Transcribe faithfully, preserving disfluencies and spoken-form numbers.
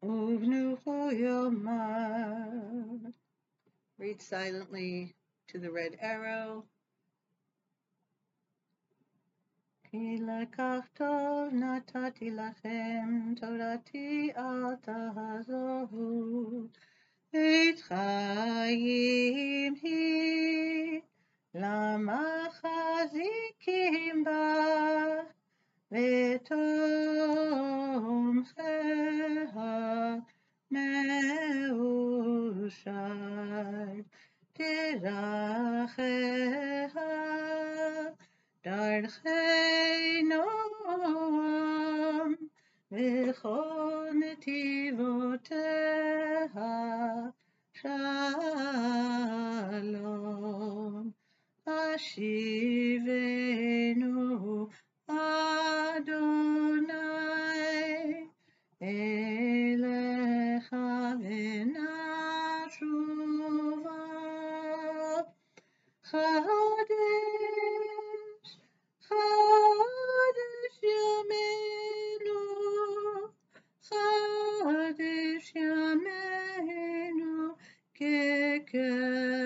Uvnuchu Yomar. Read silently to the red arrow. Ki lekach tov natati lachem, torati al tahazohu. Et chayim hi, lama chazikim ba, vetomcheha meushar, teracheha, darchei noam, v'chol netivoteha, Shalom, Ashivenu Adonai, Elecha v'nashuva, Chadesh, Chadesh Yameinu, Chadesh Yameinu, Keker